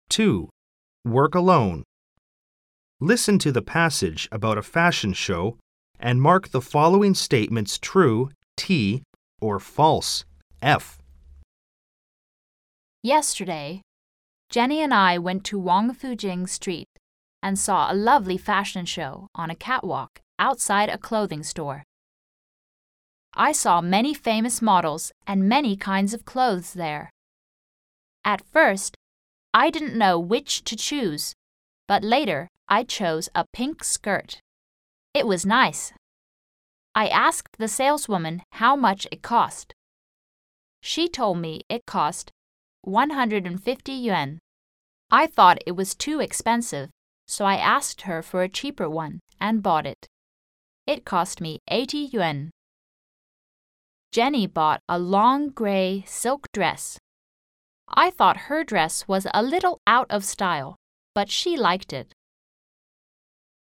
2. Work alone. Listen to the passage about a fashion show and mark the following statements true, T, or false, F. Yesterday, Jenny and I went to Wangfujing Street and saw a lovely fashion show on a catwalk outside a clothing store. I saw many famous models and many kinds of clothes there. At first, I didn't know which to choose, but later I chose a pink skirt. It was nice. I asked the saleswoman how much it cost. She told me it cost 150 yuan. I thought it was too expensive, so I asked her for a cheaper one and bought it. It cost me 80 yuan. Jenny bought a long gray silk dress. I thought her dress was a little out of style, but she liked it.